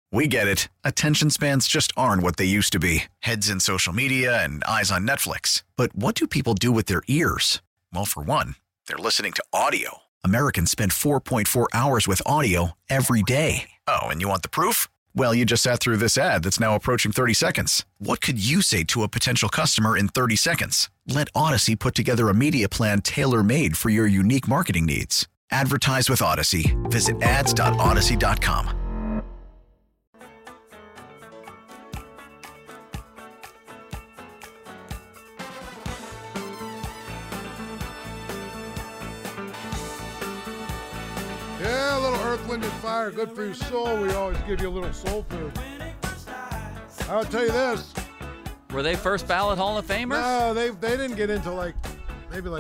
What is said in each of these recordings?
We get it. Attention spans just aren't what they used to be. Heads in social media and eyes on Netflix. But what do people do with their ears? Well, for one, they're listening to audio. Americans spend 4.4 hours with audio every day. Oh, and you want the proof? Well, you just sat through this ad that's now approaching 30 seconds. What could you say to a potential customer in 30 seconds? Let Odyssey put together a media plan tailor-made for your unique marketing needs. Advertise with Odyssey. Visit ads.odyssey.com. Yeah, a little Earth, Wind, and Fire. Good for your soul. We always give you a little soul food. I'll tell you this. Were they first ballot Hall of Famers? No, they didn't get into maybe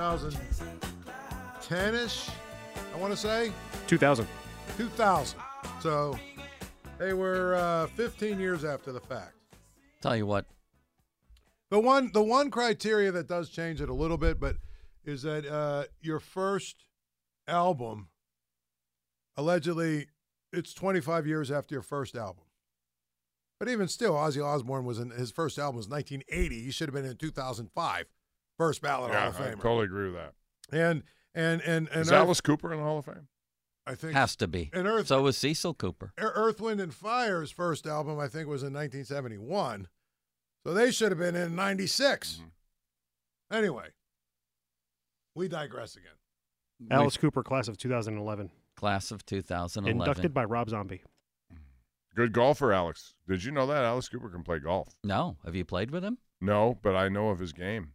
2010-ish, I want to say. 2000. 2000. So they were 15 years after the fact. Tell you what. The one criteria that does change it a little bit, but is that your first album, allegedly, it's 25 years after your first album. But even still, Ozzy Osbourne his first album was 1980. He should have been in 2005, first ballot Hall of Famer. I totally agree with that. And is Alice Cooper in the Hall of Fame? I think has to be. And so was Cecil Cooper. Earth, Wind, and Fire's first album, I think, was in 1971. So they should have been in 96. Mm-hmm. Anyway, we digress again. Alice Cooper, class of 2011. Class of 2011. Inducted by Rob Zombie. Good golfer, Alex. Did you know that Alice Cooper can play golf? No. Have you played with him? No, but I know of his game.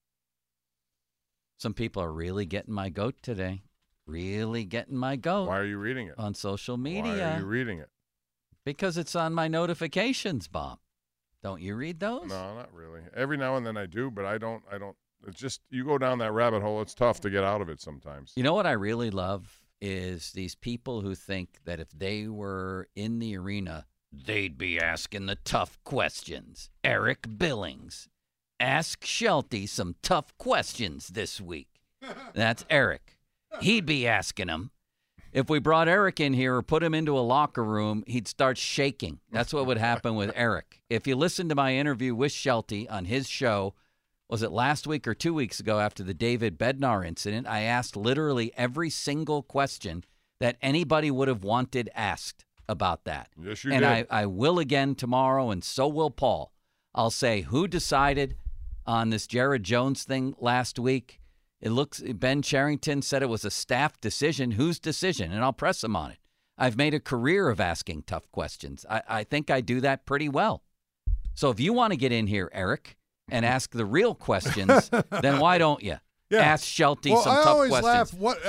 Some people are really getting my goat today. Really getting my goat. Why are you reading it? On social media. Why are you reading it? Because it's on my notifications, Bob. Don't you read those? No, not really. Every now and then I do, but I don't. It's just, you go down that rabbit hole, it's tough to get out of it sometimes. You know what I really love is these people who think that if they were in the arena, they'd be asking the tough questions. Eric Billings. Ask Shelty some tough questions this week. That's Eric. He'd be asking them. If we brought Eric in here or put him into a locker room, he'd start shaking. That's what would happen with Eric. If you listen to my interview with Shelty on his show, was it last week or 2 weeks ago after the David Bednar incident, I asked literally every single question that anybody would have wanted asked about that. Yes, you did. And I will again tomorrow, and so will Paul. I'll say who decided on this Jared Jones thing last week. Ben Cherington said it was a staff decision. Whose decision? And I'll press him on it. I've made a career of asking tough questions. I think I do that pretty well. So if you want to get in here, Eric, and ask the real questions, then why don't you? Yeah. Ask Shelty some tough questions.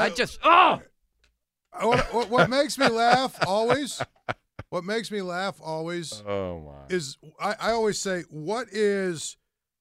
What makes me laugh always, is I always say, what is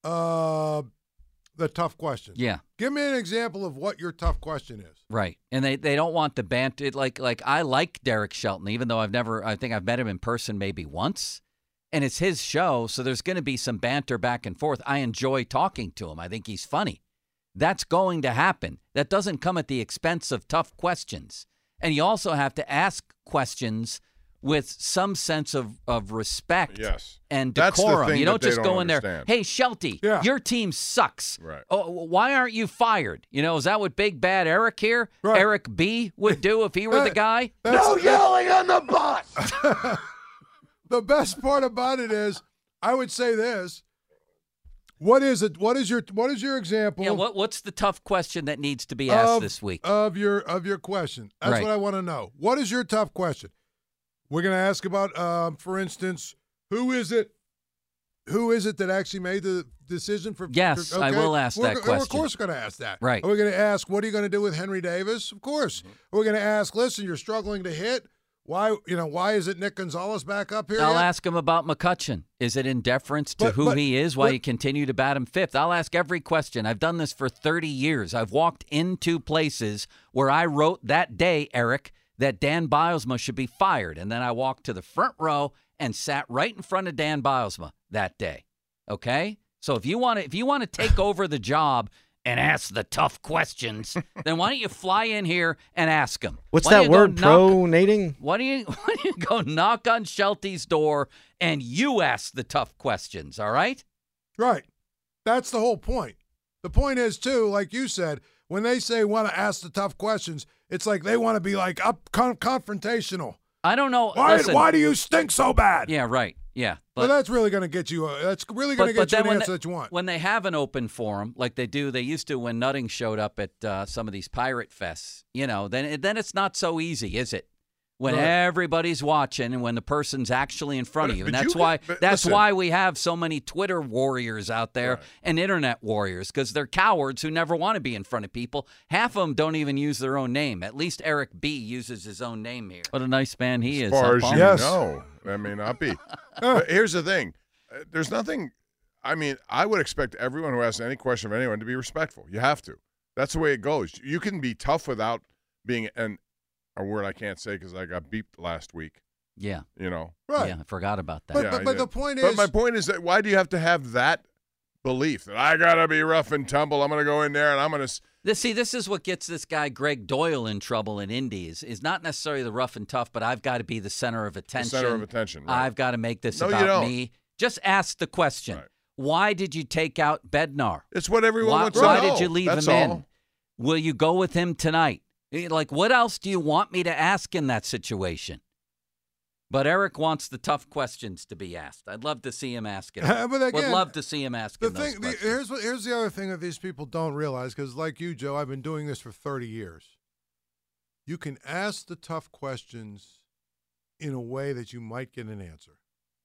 the tough question? Yeah. Give me an example of what your tough question is. Right. And they don't want the banter. Like I like Derek Shelton, even though I think I've met him in person maybe once. And it's his show, so there's going to be some banter back and forth. I enjoy talking to him. I think he's funny. That's going to happen. That doesn't come at the expense of tough questions. And you also have to ask questions with some sense of respect and decorum. You don't just go in there, hey, Shelty, your team sucks. Right. Oh, why aren't you fired? Is that what Big Bad Eric here, right, Eric B, would do if he were the guy? No yelling on the bus! The best part about it is, I would say this. What is it? What is your example? Yeah, what's the tough question that needs to be asked this week? Of your question. That's what I want to know. What is your tough question? We're going to ask about, for instance, who is it that actually made the decision for? Yes, I will ask that question. Of course, we're going to ask that. Right. Are we going to ask, what are you going to do with Henry Davis? Of course. Mm-hmm. We're going to ask, listen, you're struggling to hit. Why is it Nick Gonzalez back up here? I'll ask him about McCutchen. Is it in deference to who he is, why you continue to bat him fifth? I'll ask every question. I've done this for 30 years. I've walked into places where I wrote that day, Eric, that Dan Bilesma should be fired. And then I walked to the front row and sat right in front of Dan Bilesma that day. Okay? So if you want to take over the job and ask the tough questions, then why don't you fly in here and ask them? What's that word, pronating? Why don't you go knock on Shelty's door and you ask the tough questions, all right? Right. That's the whole point. The point is, too, like you said, when they say want to ask the tough questions, it's like they want to be like confrontational. I don't know. Why do you stink so bad? Yeah, right. Yeah. But that's really going to get you. That's really going to get you an answer that you want. When they have an open forum, like they used to when Nutting showed up at some of these pirate fests, then it's not so easy, is it? When everybody's watching and when the person's actually in front of you. And that's why we have so many Twitter warriors out there and internet warriors, because they're cowards who never want to be in front of people. Half of them don't even use their own name. At least Eric B. uses his own name here. What a nice man he is. As far as you know. That may not be. But here's the thing. There's nothing. I mean, I would expect everyone who asks any question of anyone to be respectful. You have to. That's the way it goes. You can be tough without being a word I can't say because I got beeped last week. Yeah. Right. Yeah, I forgot about that. But the point is. But my point is that why do you have to have that belief that I got to be rough and tumble? I'm going to go in there and I'm going to. This is what gets this guy Greg Doyle in trouble in Indies. Is not necessarily the rough and tough, but I've got to be the center of attention. The center of attention. Right. I've got to make this about me. Just ask the question. Right. Why did you take out Bednar? It's what everyone wants to know. Why did you leave him in? Will you go with him tonight? Like, what else do you want me to ask in that situation? But Eric wants the tough questions to be asked. I'd love to see him asking. But again, would love to see him asking those questions. Here's the other thing that these people don't realize, because like you, Joe, I've been doing this for 30 years. You can ask the tough questions in a way that you might get an answer.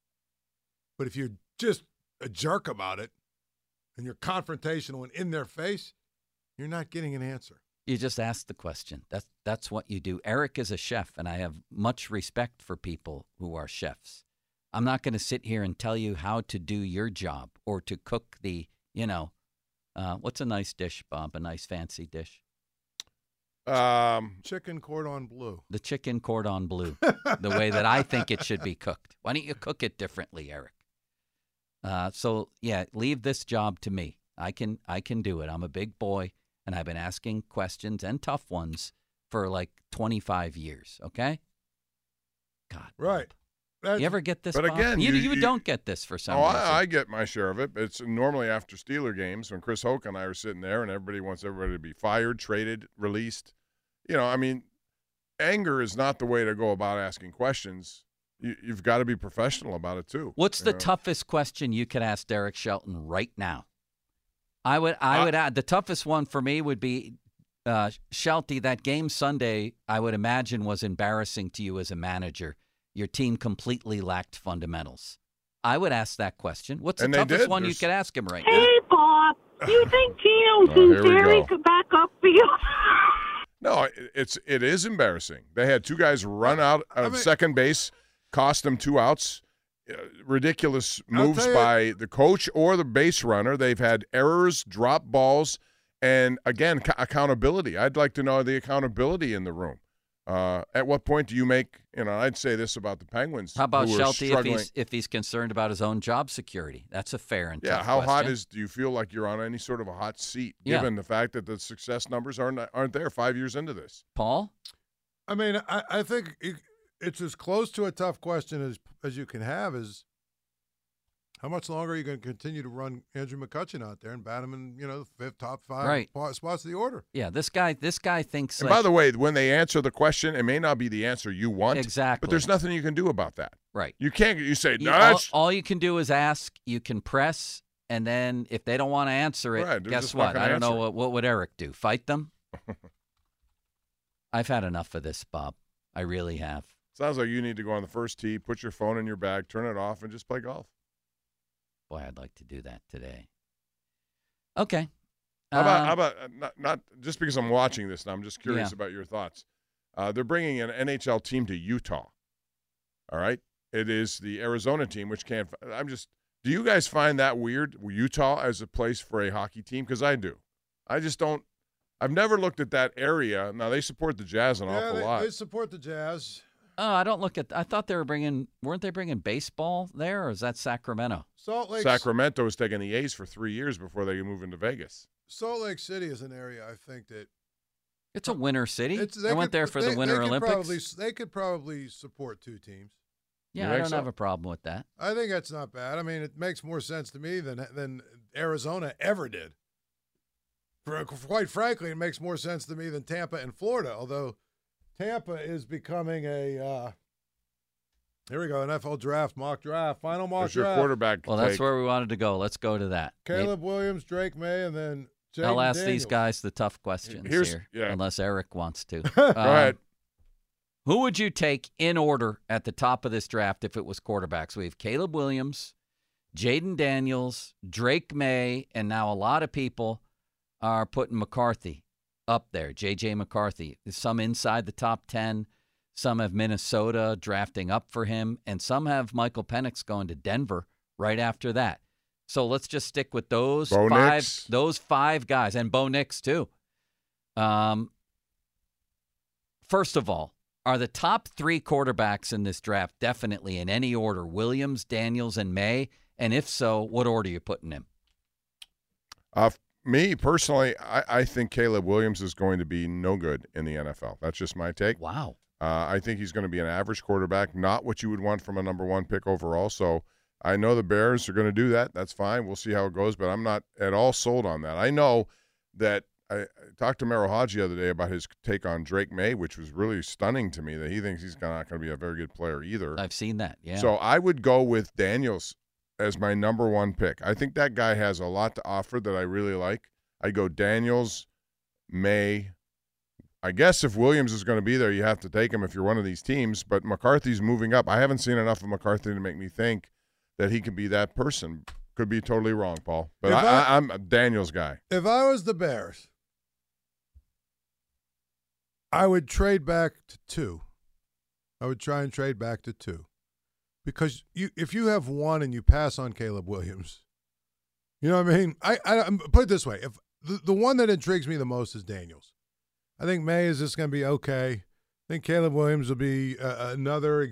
But if you're just a jerk about it and you're confrontational and in their face, you're not getting an answer. You just ask the question. That's what you do. Eric is a chef, and I have much respect for people who are chefs. I'm not going to sit here and tell you how to do your job or to cook the, what's a nice dish, Bob? A nice fancy dish? Chicken cordon bleu. The chicken cordon bleu, the way that I think it should be cooked. Why don't you cook it differently, Eric? Leave this job to me. I can do it. I'm a big boy. And I've been asking questions and tough ones for like 25 years, okay? God. Right. You ever get this, But Bob? again, you don't get this for some reason. I get my share of it. It's normally after Steeler games when Chris Hoke and I are sitting there and everybody wants everybody to be fired, traded, released. Anger is not the way to go about asking questions. You've got to be professional about it, too. What's the toughest question you could ask Derek Shelton right now? I would add the toughest one for me would be Shelty. That game Sunday, I would imagine, was embarrassing to you as a manager. Your team completely lacked fundamentals. I would ask that question. What's the toughest one you could ask him right now? Hey, Bob, do you think Geno Kingsbury could back up for you? No, it is embarrassing. They had two guys run out of second base, cost them 2 outs. Ridiculous moves by the coach or the base runner. They've had errors, drop balls, and, again, accountability. I'd like to know the accountability in the room. At what point do you make – I'd say this about the Penguins. How about Shelty if he's concerned about his own job security? That's a fair and tough how question. hot do you feel like you're on any sort of a hot seat, given the fact that the success numbers aren't there 5 years into this? Paul? I mean, I think it's as close to a tough question as you can have is how much longer are you going to continue to run Andrew McCutchen out there and bat him in, the fifth, top 5 spots of the order? Yeah, this guy thinks. And by the way, when they answer the question, it may not be the answer you want. Exactly. But there's nothing you can do about that. Right. You can't. You say no. All you can do is ask. You can press, and then if they don't want to answer it, guess what? I don't know what would Eric do? Fight them? I've had enough of this, Bob. I really have. Sounds like you need to go on the first tee, put your phone in your bag, turn it off, and just play golf. Boy, I'd like to do that today. Okay. How about not just because I'm watching this now, I'm just curious about your thoughts. They're bringing an NHL team to Utah. All right? It is the Arizona team, which can't – do you guys find that weird, Utah as a place for a hockey team? Because I do. I just don't – I've never looked at that area. Now, they support the Jazz an awful lot. They support the Jazz. Oh, I don't look at – I thought they were bringing – weren't they bringing baseball there, or is that Sacramento? Salt Lake. Sacramento was taking the A's for 3 years before they moved into Vegas. Salt Lake City is an area I think that it's a winter city. I went there for the Winter Olympics. They could probably support 2 teams. Yeah, I don't have a problem with that. I think that's not bad. I mean, it makes more sense to me than Arizona ever did. Quite frankly, it makes more sense to me than Tampa and Florida, although Tampa is becoming a here we go, NFL draft, mock draft, final mock Who's draft. your quarterback? Well, that's where we wanted to go. Let's go to that. Caleb Williams, Drake May, and then Jaden I'll ask Daniels. these guys the tough questions here, unless Eric wants to. Go ahead. Who would you take in order at the top of this draft if it was quarterbacks? We have Caleb Williams, Jaden Daniels, Drake May, and now a lot of people are putting McCarthy up there, J.J. McCarthy. Some inside the top 10. Some have Minnesota drafting up for him, and some have Michael Penix going to Denver right after that. So let's just stick with those five guys, and Bo Nix too. First of all, are the top 3 quarterbacks in this draft definitely in any order, Williams, Daniels, and May? And if so, what order are you putting him? Me, personally, I think Caleb Williams is going to be no good in the NFL. That's just my take. Wow. I think he's going to be an average quarterback, not what you would want from a number 1 pick overall. So I know the Bears are going to do that. That's fine. We'll see how it goes, but I'm not at all sold on that. I know that I talked to Merrill Hodge the other day about his take on Drake May, which was really stunning to me, that he thinks he's not going to be a very good player either. I've seen that, yeah. So I would go with Daniels as my number 1 pick. I think that guy has a lot to offer that I really like. I'd go Daniels, May. I guess if Williams is going to be there, you have to take him if you're one of these teams, but McCarthy's moving up. I haven't seen enough of McCarthy to make me think that he can be that person. Could be totally wrong, Paul. But I'm a Daniels guy. If I was the Bears, I would trade back to 2. I would try and trade back to 2. Because if you have 1 and you pass on Caleb Williams, you know what I mean? I put it this way. If the one that intrigues me the most is Daniels. I think May is just going to be okay. I think Caleb Williams will be another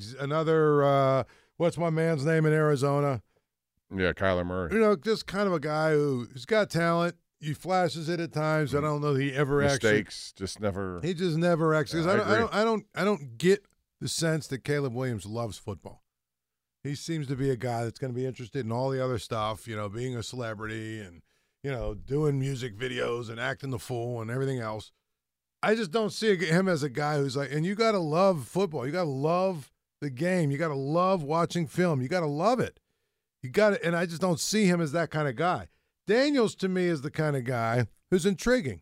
what's my man's name in Arizona? Yeah, Kyler Murray. You know, just kind of a guy who's got talent. He flashes it at times. I don't know that he ever mistakes. Just never. He just never actually. Yeah, I don't get the sense that Caleb Williams loves football. He seems to be a guy that's going to be interested in all the other stuff. You know, being a celebrity and doing music videos and acting the fool and everything else. I just don't see him as a guy who's like, and you got to love football. You got to love the game. You got to love watching film. You got to love it. You got to, and I just don't see him as that kind of guy. Daniels, to me, is the kind of guy who's intriguing.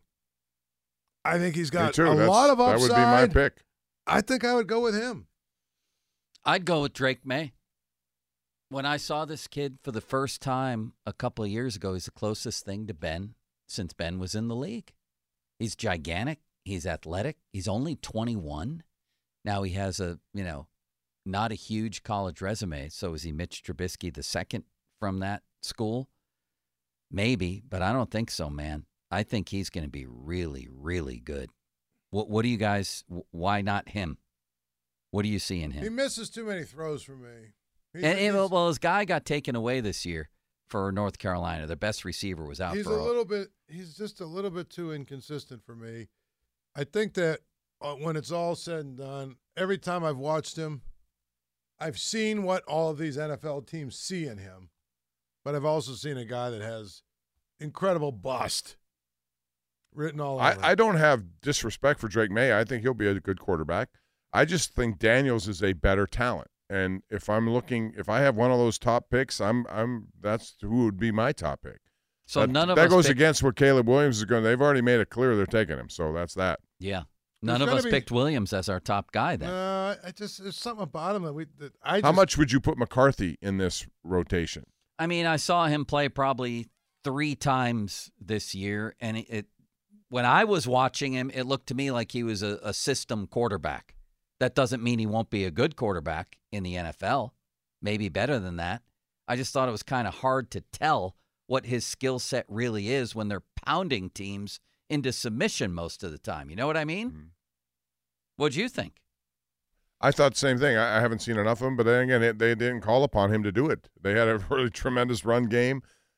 I think he's got a lot of upside. That would be my pick. I think I would go with him. I'd go with Drake May. When I saw this kid for the first time a couple of years ago, he's the closest thing to Ben since Ben was in the league. He's gigantic. He's athletic. He's only 21. Now he has not a huge college resume. So is he Mitch Trubisky the second from that school? Maybe, but I don't think so, man. I think he's going to be really, really good. What do you guys, why not him? What do you see in him? He misses too many throws for me. Well, his guy got taken away this year for North Carolina. Their best receiver was out. He's just a little bit too inconsistent for me. I think that when it's all said and done, every time I've watched him, I've seen what all of these NFL teams see in him, but I've also seen a guy that has incredible bust written all over. I don't have disrespect for Drake May. I think he'll be a good quarterback. I just think Daniels is a better talent. And if I have one of those top picks, that's who would be my top pick. So that goes against what Caleb Williams is going. They've already made it clear they're taking him. So that's that. Yeah, none of us picked Williams as our top guy. Then there's something about him How much would you put McCarthy in this rotation? I mean, I saw him play probably 3 times this year, and when I was watching him, it looked to me like he was a system quarterback. That doesn't mean he won't be a good quarterback in the NFL. Maybe better than that. I just thought it was kind of hard to tell what his skill set really is when they're pounding teams into submission most of the time. You know what I mean? Mm-hmm. What'd you think? I thought the same thing. I haven't seen enough of him, but then again, they didn't call upon him to do it. They had a really tremendous run game.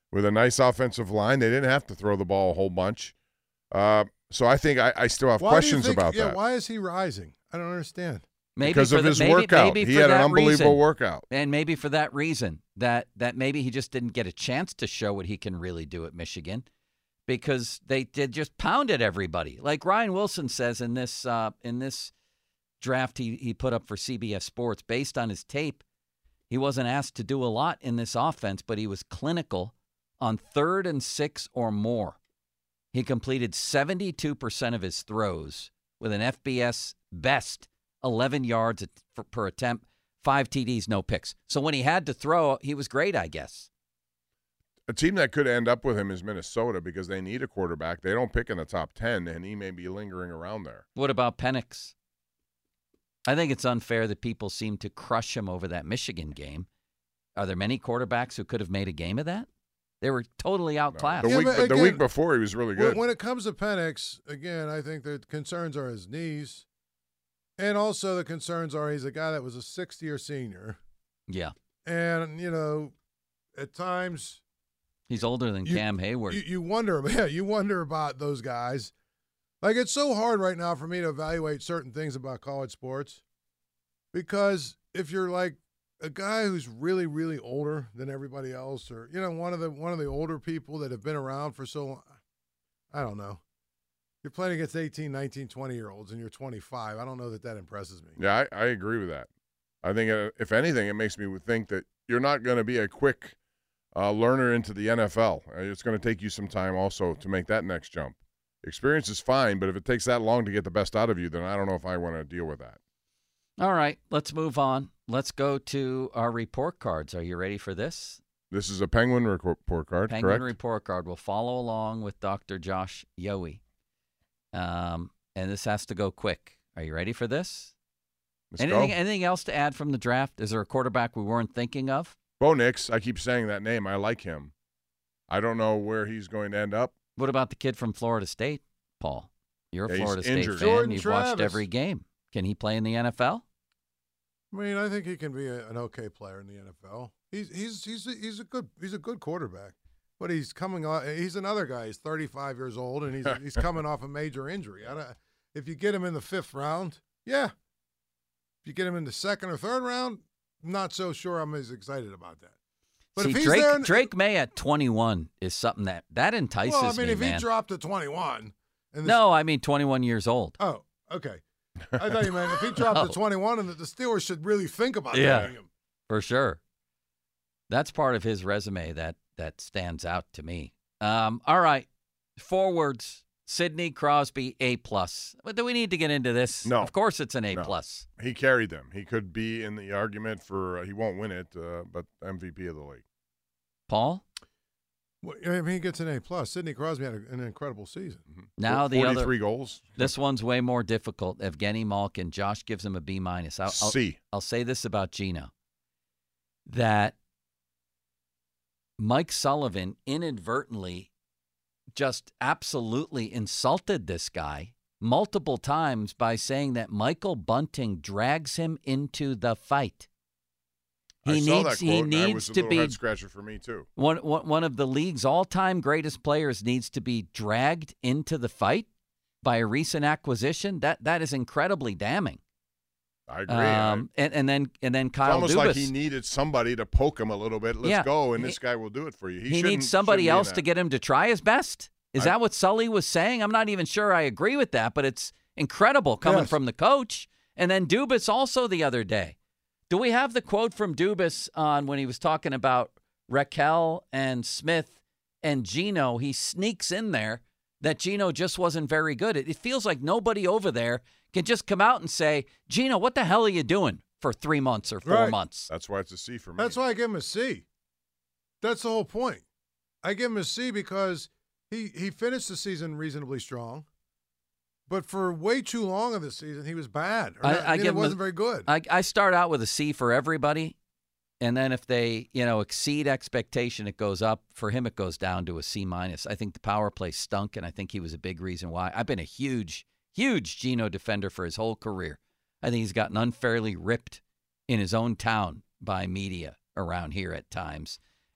with a nice offensive line. They didn't have to throw the ball a whole bunch. So I think I still have questions about that. Why is he rising? I don't understand. Because of his workout. He had an unbelievable workout. And maybe for that reason, that maybe he just didn't get a chance to show what he can really do at Michigan, because they did just pounded everybody. Like Ryan Wilson says in this draft he put up for CBS Sports, based on his tape, he wasn't asked to do a lot in this offense, but he was clinical on 3rd and 6 or more. He completed 72% of his throws with an FBS best 11 yards per attempt, 5 TDs, no picks. So when he had to throw, he was great, I guess. A team that could end up with him is Minnesota, because they need a quarterback. They don't pick in the top 10, and he may be lingering around there. What about Penix? I think it's unfair that people seem to crush him over that Michigan game. Are there many quarterbacks who could have made a game of that? They were totally outclassed. The week before, he was really good. When it comes to Penix, again, I think the concerns are his knees. And also the concerns are he's a guy that was a 6th-year senior. Yeah. And, at times he's older than Cam Hayward. You wonder about those guys. Like, it's so hard right now for me to evaluate certain things about college sports, because if you're like a guy who's really, really older than everybody else, or one of the older people that have been around for so long, I don't know. You're playing against 18, 19, 20-year-olds, and you're 25. I don't know that impresses me. Yeah, I agree with that. I think, if anything, it makes me think that you're not going to be a quick learner into the NFL. It's going to take you some time also to make that next jump. Experience is fine, but if it takes that long to get the best out of you, then I don't know if I want to deal with that. All right, let's move on. Let's go to our report cards. Are you ready for this? This is a Penguin report card, Penguin correct? report card. We'll follow along with Dr. Josh Yohe. And this has to go quick. Are you ready for this? Anything else to add from the draft? Is there a quarterback we weren't thinking of? Bo Nix. I keep saying that name. I like him. I don't know where he's going to end up. What about the kid from Florida State, Paul? You're a Florida State fan. Jordan You've Travis. watched every game. Can he play in the NFL? I mean, I think he can be an okay player in the NFL. He's a good quarterback. But he's coming off. He's another guy. He's 35 years old, and he's coming off a major injury. If you get him in the 5th round, yeah. If you get him in the 2nd or 3rd round, not so sure I'm as excited about that. But see, if he's Drake May at 21 is something that entices me. Well, I mean, if man. he dropped to 21. No, I mean 21 years old. Oh, okay. I thought you meant if he dropped to 21, and the Steelers should really think about taking him. For sure. That's part of his resume that stands out to me. All right. Forwards, Sidney Crosby, A+. But do we need to get into this? No. Of course it's an A+. No. He carried them. He could be in the argument for he won't win it, but MVP of the league. Paul? Well, I mean, he gets an A+. Sidney Crosby had an incredible season. Mm-hmm. Now 43 goals. This one's way more difficult. Evgeny Malkin. Josh gives him a B-. C. I'll say this about Gino, that Mike Sullivan inadvertently just absolutely insulted this guy multiple times by saying that Michael Bunting drags him into the fight. I saw that quote, he needs to be head scratcher for me too. One of the league's all-time greatest players needs to be dragged into the fight by a recent acquisition. That is incredibly damning. I agree. And then Kyle it's almost Dubas, like he needed somebody to poke him a little bit. Let's go, and this guy will do it for you. He needs somebody else to get him to try his best. Is that what Sully was saying? I'm not even sure I agree with that, but it's incredible coming from the coach. And then Dubas also the other day. Do we have the quote from Dubas on when he was talking about Raquel and Smith and Gino? He sneaks in there that Gino just wasn't very good. It feels like nobody over there can just come out and say, Gino, what the hell are you doing for 3 months or 4 months? That's why it's a C for me. That's why I give him a C. That's the whole point. I give him a C because he finished the season reasonably strong. But for way too long of the season, he was bad. It wasn't very good. I start out with a C for everybody, and then if they exceed expectation, it goes up. For him, it goes down to a C-. I think the power play stunk, and I think he was a big reason why. I've been a huge Gino defender for his whole career. I think he's gotten unfairly ripped in his own town by media around here at times.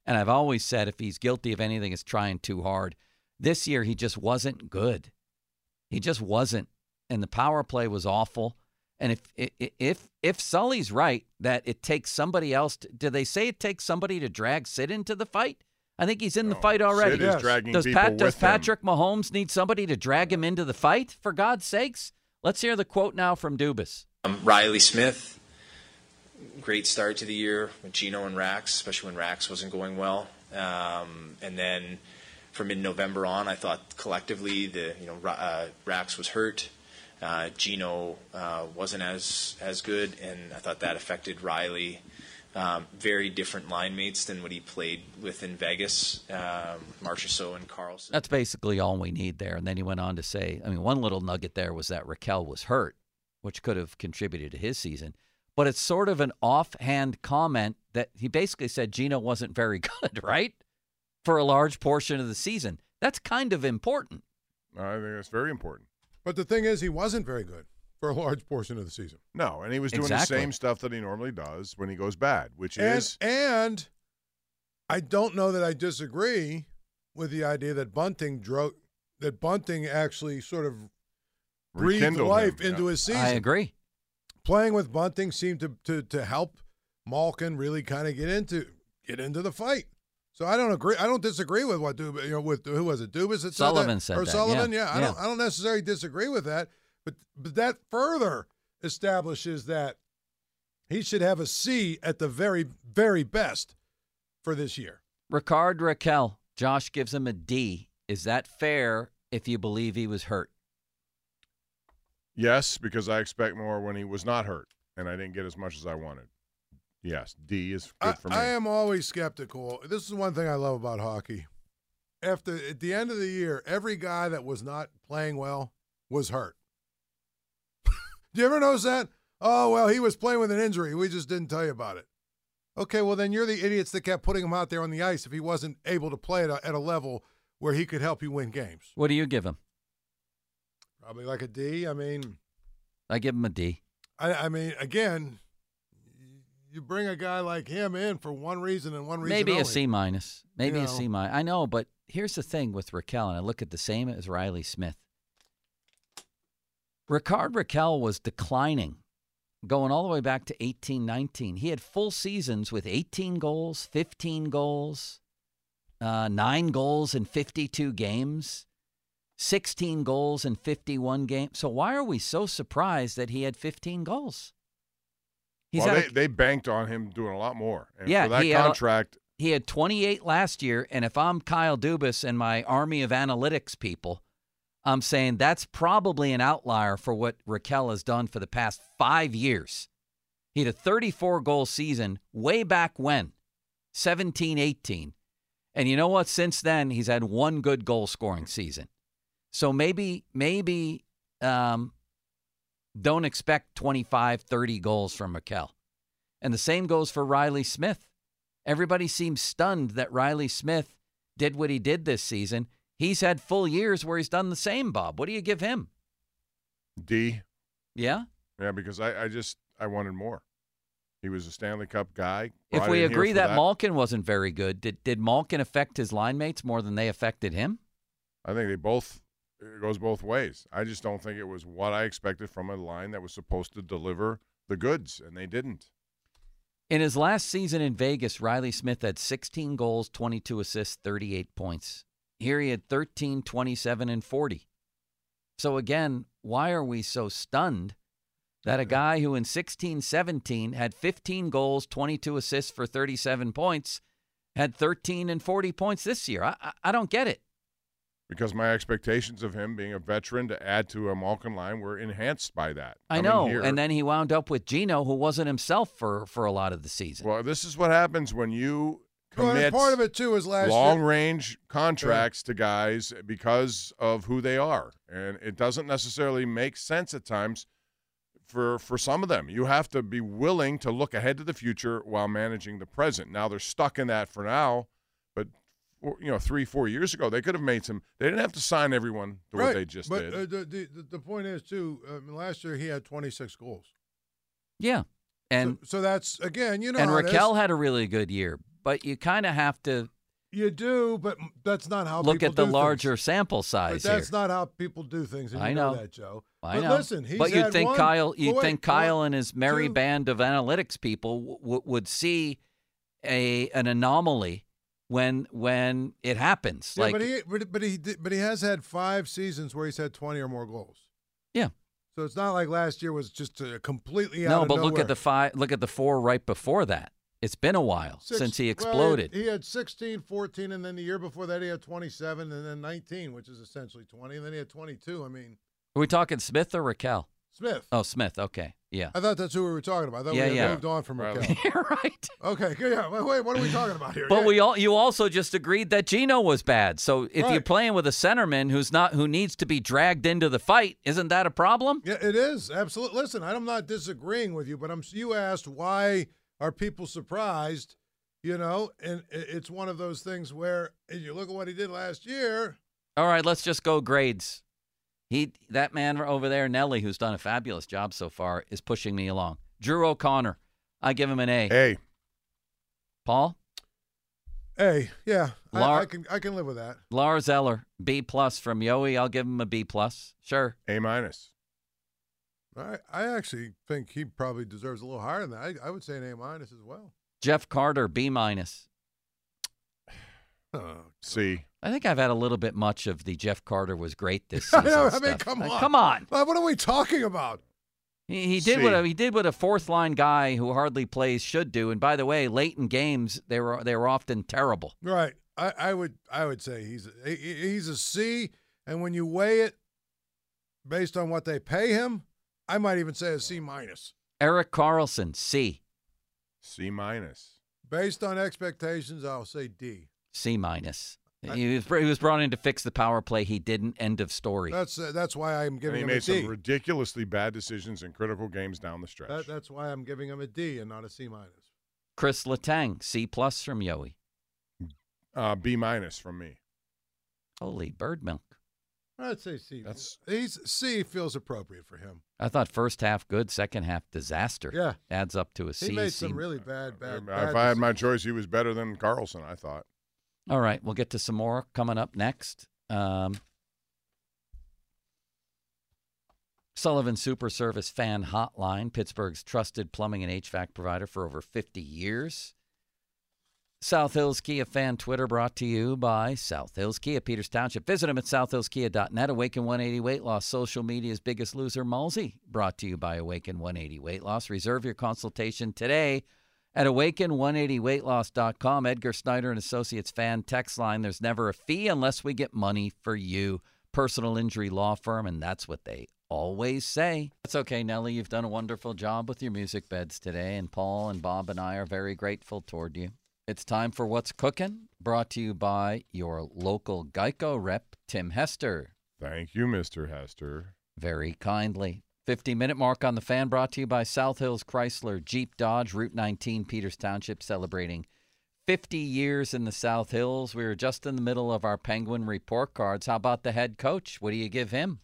And I've always said if he's guilty of anything, it's trying too hard. This year, he just wasn't good. He just wasn't. And the power play was awful. And if Sully's right that it takes somebody else, do they say it takes somebody to drag Sid into the fight? I think he's in the fight already. Sid is dragging people with him. Does Patrick Mahomes need somebody to drag him into the fight, for God's sakes? Let's hear the quote now from Dubas. Riley Smith, great start to the year with Geno and Rax, especially when Rax wasn't going well. And then from mid-November on, I thought collectively Rax was hurt. Geno wasn't as good, and I thought that affected Riley. Very different line mates than what he played with in Vegas, Marchessault and Carlson. That's basically all we need there. And then he went on to say, one little nugget there was that Raquel was hurt, which could have contributed to his season. But it's sort of an offhand comment that he basically said Geno wasn't very good, right? For a large portion of the season. That's kind of important. I think that's very important. But the thing is, he wasn't very good for a large portion of the season. No, and he was doing the same stuff that he normally does when he goes bad, which is... And I don't know that I disagree with the idea that Bunting actually sort of breathed life into his season. I agree. Playing with Bunting seemed to help Malkin really kind of get into the fight. So I don't agree. I don't disagree with what with who was it? Dubas that Sullivan said that. Or Sullivan, yeah. I don't necessarily disagree with that, but that further establishes that he should have a C at the very, very best for this year. Ricard Raquel, Josh gives him a D. Is that fair if you believe he was hurt? Yes, because I expect more when he was not hurt, and I didn't get as much as I wanted. Yes, D is good for me. I am always skeptical. This is one thing I love about hockey. At the end of the year, every guy that was not playing well was hurt. Do you ever notice that? Oh, well, he was playing with an injury. We just didn't tell you about it. Okay, well, then you're the idiots that kept putting him out there on the ice if he wasn't able to play at a level where he could help you win games. What do you give him? Probably like a D. I give him a D. Again, you bring a guy like him in for one reason and one reason Maybe only. a C minus. Maybe a C minus. I know, but here's the thing with Raquel, and I look at the same as Riley Smith. Ricard Raquel was declining, going all the way back to 18-19. He had full seasons with 18 goals, 15 goals, 9 goals in 52 games, 16 goals in 51 games. So why are we so surprised that he had 15 goals? They banked on him doing a lot more. And yeah, for that contract. He had 28 last year, and if I'm Kyle Dubas and my army of analytics people, I'm saying that's probably an outlier for what Raquel has done for the past 5 years. He had a 34-goal season way back when, 17-18. And you know what? Since then, he's had one good goal-scoring season. So maybe don't expect 25, 30 goals from Raquel. And the same goes for Riley Smith. Everybody seems stunned that Riley Smith did what he did this season. He's had full years where he's done the same, Bob. What do you give him? D. Yeah? Yeah, because I wanted more. He was a Stanley Cup guy. If we agree that Malkin wasn't very good, did Malkin affect his line mates more than they affected him? I think it goes both ways. I just don't think it was what I expected from a line that was supposed to deliver the goods, and they didn't. In his last season in Vegas, Riley Smith had 16 goals, 22 assists, 38 points. Here he had 13, 27, and 40. So again, why are we so stunned that a guy who in 16-17 had 15 goals, 22 assists for 37 points, had 13 and 40 points this year? I don't get it. Because my expectations of him being a veteran to add to a Malkin line were enhanced by that. I know, and then he wound up with Geno, who wasn't himself for a lot of the season. Well, this is what happens when you commit part of it too is last long-range contracts to guys because of who they are. And it doesn't necessarily make sense at times for some of them. You have to be willing to look ahead to the future while managing the present. Now, they're stuck in that for now, but 3-4 years ago, they could have made some. They didn't have to sign everyone to what they just did. But the point is, too, last year he had 26 goals. Yeah. And so that's, again, and Raquel had a really good year. but you kind of have to. You do, but that's not how look people at the do larger things. sample size. But that's not how people do things. And you know that, Joe. I but know. Listen, he's but you'd had think one, Kyle, Kyle one, and his merry two, band of analytics people would see an anomaly when it happens. Yeah, like, but he has had 5 seasons where he's had 20 or more goals. Yeah. So it's not like last year was just completely out no, of but nowhere. look at the 4 right before that. It's been a while since he exploded. Well, he had 16, 14, and then the year before that he had 27, and then 19, which is essentially 20, and then he had 22. I mean, are we talking Smith or Raquel? Smith. Oh, Smith. Okay, yeah. I thought that's who we were talking about. I thought we had moved on from Raquel. You're right. Okay, yeah. Wait, what are we talking about here? But you also just agreed that Gino was bad. So if you're playing with a centerman who needs to be dragged into the fight, isn't that a problem? Yeah, it is. Absolutely. Listen, I'm not disagreeing with you, but you asked why are people surprised, and it's one of those things where you look at what he did last year. All right, let's just go grades. That man over there, Nelly, who's done a fabulous job so far, is pushing me along. Drew O'Connor, I give him an A. A. Paul? A, yeah. I can live with that. Lars Eller, B+ from Yowie. I'll give him a B+. Sure. A-. I actually think he probably deserves a little higher than that. I would say an A- as well. Jeff Carter, B-. C. I think I've had a little bit much of the Jeff Carter was great this season. I mean, come on. Come on. What are we talking about? He did what a fourth line guy who hardly plays should do. And by the way, late in games they were often terrible. Right. I would say he's a C, and when you weigh it based on what they pay him, I might even say a C-. Erik Karlsson, C. C-. Based on expectations, I'll say D. C-. He was brought in to fix the power play. He didn't. End of story. That's why I'm giving him a D. He made some ridiculously bad decisions in critical games down the stretch. That's why I'm giving him a D and not a C-. Chris Letang, C+ from Yowie. B- from me. Holy bird milk. I'd say C. C feels appropriate for him. I thought first half good, second half disaster. Yeah. Adds up to a C. He made some really bad If I had my choice, he was better than Karlsson, I thought. All right, we'll get to some more coming up next. Sullivan Super Service Fan Hotline, Pittsburgh's trusted plumbing and HVAC provider for over 50 years. South Hills Kia Fan Twitter brought to you by South Hills Kia, Peters Township. Visit them at southhillskia.net. Awaken 180 Weight Loss, social media's biggest loser, Mulsey, brought to you by Awaken 180 Weight Loss. Reserve your consultation today at awaken180weightloss.com. Edgar Snyder and Associates Fan Text Line. There's never a fee unless we get money for you. Personal injury law firm, and that's what they always say. That's okay, Nellie. You've done a wonderful job with your music beds today, and Paul and Bob and I are very grateful toward you. It's time for What's Cooking, brought to you by your local Geico rep, Tim Hester. Thank you, Mr. Hester. Very kindly. 50-minute mark on the Fan, brought to you by South Hills Chrysler Jeep Dodge, Route 19, Peters Township, celebrating 50 years in the South Hills. We were just in the middle of our Penguin report cards. How about the head coach? What do you give him?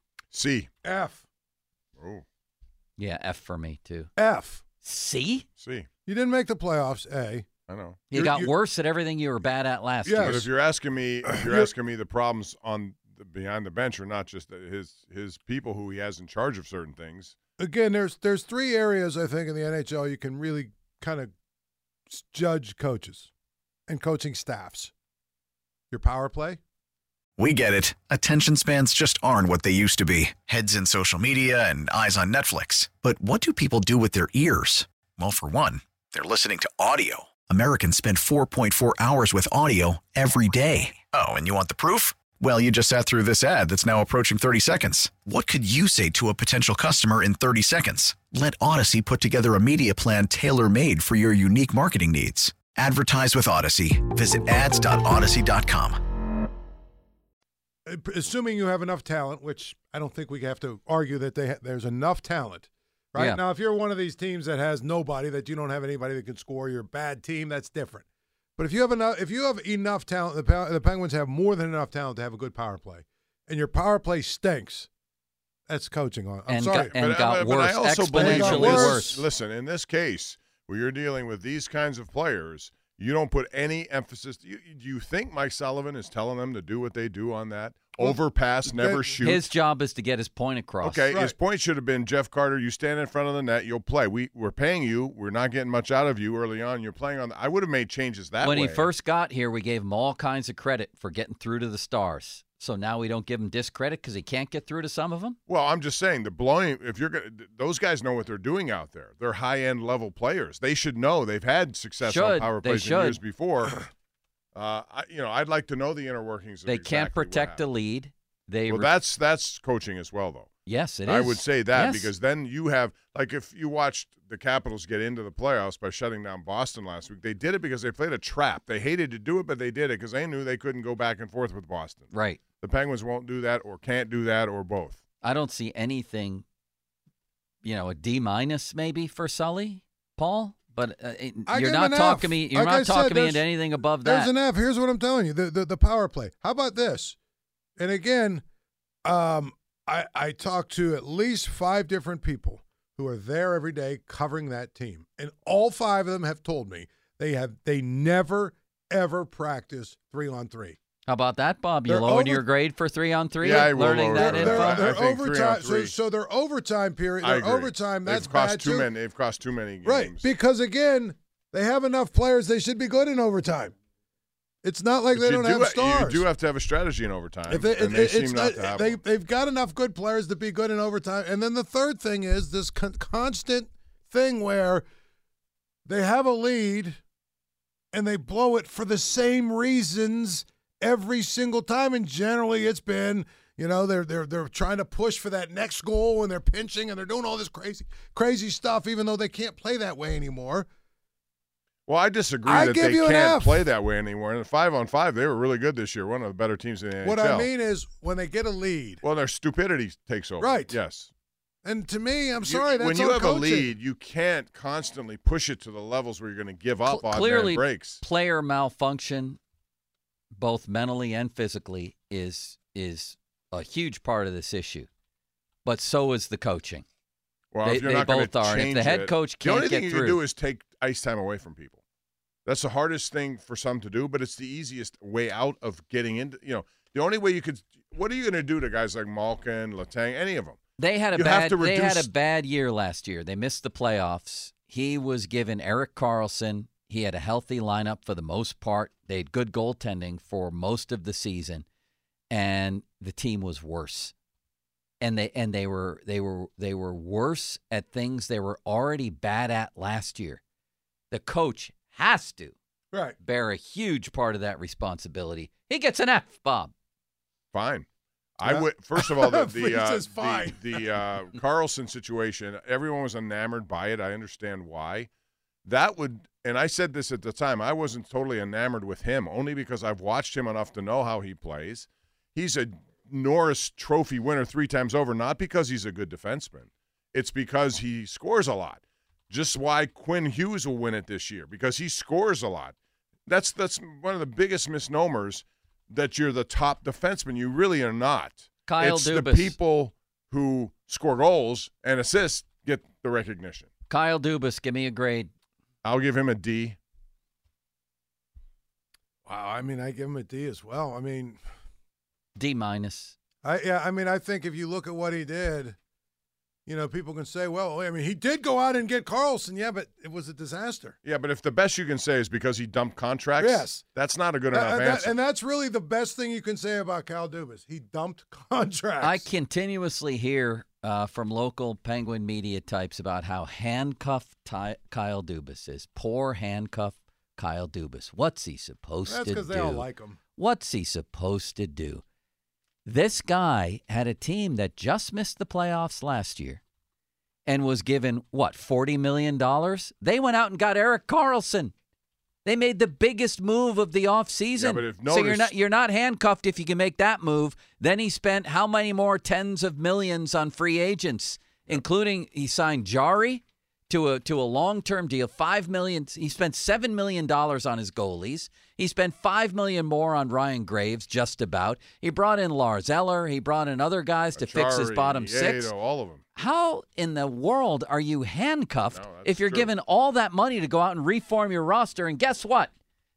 C. F. Oh. Yeah, F for me, too. F. C? C. You didn't make the playoffs, A. I know. You got worse at everything you were bad at last year. But if you're asking me the problems on behind the bench are not just his people who he has in charge of certain things. Again, there's 3 areas I think in the NHL you can really kind of judge coaches and coaching staffs. Your power play. We get it. Attention spans just aren't what they used to be. Heads in social media and eyes on Netflix. But what do people do with their ears? Well, for one, they're listening to audio. Americans spend 4.4 hours with audio every day. Oh, and you want the proof? Well, you just sat through this ad that's now approaching 30 seconds. What could you say to a potential customer in 30 seconds? Let Odyssey put together a media plan tailor-made for your unique marketing needs. Advertise with Odyssey. Visit ads.odyssey.com. Assuming you have enough talent, which I don't think we have to argue that there's enough talent. Right? Yeah. Now, if you're one of these teams that has nobody, that you don't have anybody that can score, you're a bad team, that's different. But if you have enough talent, the Penguins have more than enough talent to have a good power play, and your power play stinks, that's coaching on. I'm sorry. Got worse, I also exponentially believe worse. Listen, in this case, where you're dealing with these kinds of players, You don't put any emphasis. Do you think Mike Sullivan is telling them to do what they do on that? Overpass, never shoot. His job is to get his point across. Okay, right. His point should have been, Jeff Carter, you stand in front of the net, you'll play. We're paying you. We're not getting much out of you early on. You're playing on. I would have made changes that way. When he first got here, we gave him all kinds of credit for getting through to the Stars. So now we don't give him discredit because he can't get through to some of them? Well, I'm just saying the blowing. If you're gonna, those guys know what they're doing out there. They're high-end level players. They should know. They've had success on power plays in years before. I'd like to know the inner workings. They can't protect a lead. That's coaching as well, though. Yes, it is. I would say that because then you have, like, if you watched the Capitals get into the playoffs by shutting down Boston last week, they did it because they played a trap. They hated to do it, but they did it because they knew they couldn't go back and forth with Boston. Right. The Penguins won't do that or can't do that or both. I don't see anything, a D- maybe for Sully, Paul. But you're not talking me. You're not talking me into anything above that. There's an F. Here's what I'm telling you: the power play. How about this? And again, I talked to at least 5 different people who are there every day covering that team, and all 5 of them have told me they never ever practice 3-on-3. How about that, Bob? You lowered your grade for 3-on-3? Yeah, I will learning that info. Their overtime. So their overtime period. Their overtime. That's bad too. They've cost too many games. Right, because again, they have enough players. They should be good in overtime. It's not like they don't have stars. You do have to have a strategy in overtime. They seem not to have one. They've got enough good players to be good in overtime. And then the third thing is this constant thing where they have a lead and they blow it for the same reasons every single time. And generally it's been, they're trying to push for that next goal and they're pinching and they're doing all this crazy stuff, even though they can't play that way anymore. Well, I disagree that they can't play that way anymore. And 5-on-5, they were really good this year. One of the better teams in the NHL. What I mean is when they get a lead. Well, their stupidity takes over. Right. Yes. And to me, I'm sorry, that's when you have coaching. a lead, you can't constantly push it to the levels where you're going to give up on clearly, breaks. Player malfunction, both mentally and physically, is a huge part of this issue. But so is the coaching. Well, they both are. And if the head coach can't get through. The only thing you can do is take ice time away from people. That's the hardest thing for some to do, but it's the easiest way out of getting into. The only way you could. What are you going to do to guys like Malkin, Letang, any of them? They had a bad year last year. They missed the playoffs. He was given Erik Karlsson. He had a healthy lineup for the most part. They had good goaltending for most of the season, and the team was worse. And they were worse at things they were already bad at last year. The coach has to bear a huge part of that responsibility. He gets an F, Bob. Fine. I would. First of all, the Karlsson situation, everyone was enamored by it. I understand why. That would, and I said this at the time, I wasn't totally enamored with him, only because I've watched him enough to know how he plays. He's a Norris Trophy winner 3 times over, not because he's a good defenseman. It's because he scores a lot. Just why Quinn Hughes will win it this year, because he scores a lot. That's one of the biggest misnomers, that you're the top defenseman. You really are not. Kyle Dubas. It's the people who score goals and assists get the recognition. Kyle Dubas, give me a grade. I'll give him a D. Wow, I give him a D as well. D-. I think if you look at what he did, people can say, well, he did go out and get Karlsson, but it was a disaster. Yeah, but if the best you can say is because he dumped contracts, yes, that's not a good enough answer. And that's really the best thing you can say about Kyle Dubas. He dumped contracts. I continuously hear from local Penguin media types about how handcuffed Kyle Dubas is. Poor handcuffed Kyle Dubas. What's he supposed to do? That's because they all like him. What's he supposed to do? This guy had a team that just missed the playoffs last year and was given, $40 million? They went out and got Erik Karlsson. They made the biggest move of the offseason. Yeah, so you're not handcuffed if you can make that move. Then he spent how many more tens of millions on free agents, including he signed Jari to a long-term deal, $5 million. He spent $7 million on his goalies. He spent $5 million more on Ryan Graves, just about. He brought in Lars Eller. He brought in other guys to fix his bottom six. All of them. How in the world are you handcuffed if you're given all that money to go out and reform your roster? And guess what?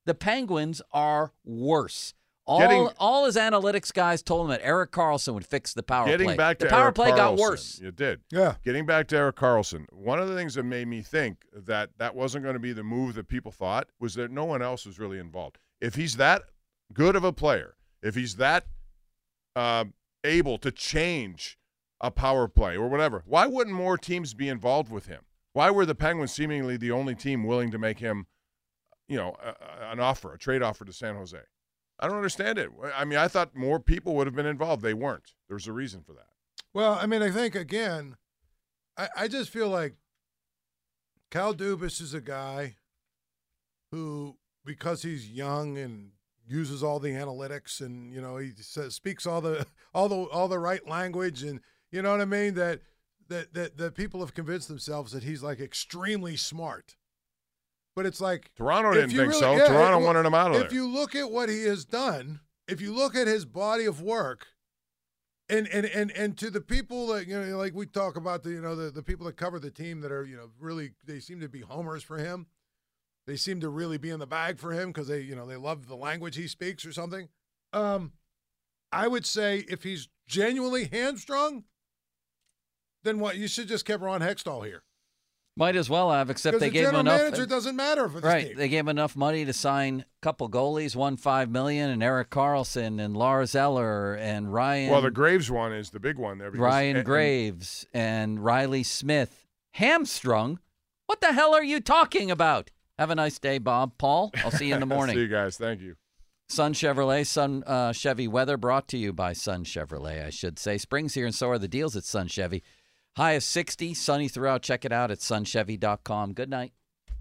The Penguins are worse. All his analytics guys told him that Erik Karlsson would fix the power play. The power play got worse. It did. Yeah. Getting back to Erik Karlsson, one of the things that made me think that wasn't going to be the move that people thought was that no one else was really involved. If he's that good of a player, if he's that able to change a power play or whatever, why wouldn't more teams be involved with him? Why were the Penguins seemingly the only team willing to make him, an offer, a trade offer to San Jose? I don't understand it. I mean, I thought more people would have been involved. They weren't. There's a reason for that. Well, I mean, I think, again, I just feel like Kyle Dubas is a guy who, because he's young and uses all the analytics and, he speaks all the right language and, you know what I mean, that people have convinced themselves that he's like extremely smart. But it's like Toronto didn't think so. Yeah, Toronto wanted him out of there. If you look at what he has done, if you look at his body of work, and to the people that like we talk about the people that cover the team that are really, they seem to be homers for him. They seem to really be in the bag for him because they love the language he speaks or something. I would say if he's genuinely hamstrung, then what? You should just kept Ron Hextall here. Might as well have, except they gave him enough. The general manager doesn't matter for this team. They gave him enough money to sign a couple goalies, one $5 million, and Erik Karlsson and Lars Eller and Ryan. Well, the Graves one is the big one there. Ryan Graves and Riley Smith. Hamstrung? What the hell are you talking about? Have a nice day, Bob. Paul, I'll see you in the morning. See you guys. Thank you. Sun Chevrolet, Sun Chevy weather brought to you by Sun Chevrolet, I should say. Spring's here, and so are the deals at Sun Chevy. High of 60, sunny throughout. Check it out at sunchevy.com. Good night.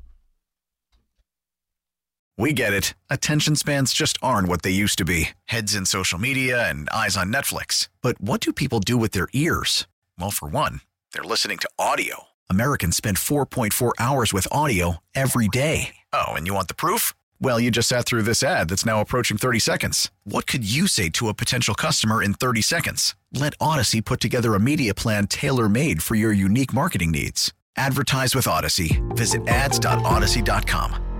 We get it. Attention spans just aren't what they used to be. Heads in social media and eyes on Netflix. But what do people do with their ears? Well, for one, they're listening to audio. Americans spend 4.4 hours with audio every day. Oh, and you want the proof? Well, you just sat through this ad that's now approaching 30 seconds. What could you say to a potential customer in 30 seconds? Let Odyssey put together a media plan tailor-made for your unique marketing needs. Advertise with Odyssey. Visit ads.odyssey.com.